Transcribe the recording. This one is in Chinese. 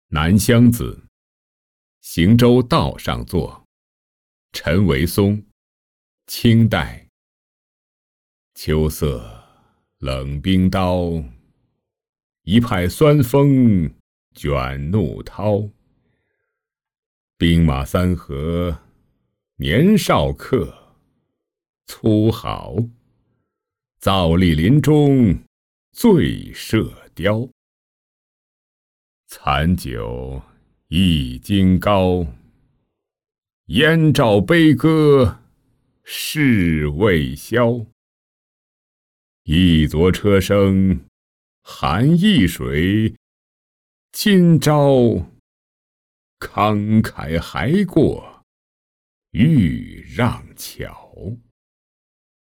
南乡子，行舟道上坐。陈维松，清代。秋色冷冰刀，一派酸风卷怒涛。兵马三合，年少客，粗豪。皂砾林中，醉射雕。残酒一斤高，燕赵悲歌事未消。一昨车声寒易水，今朝慷慨还过豫让桥。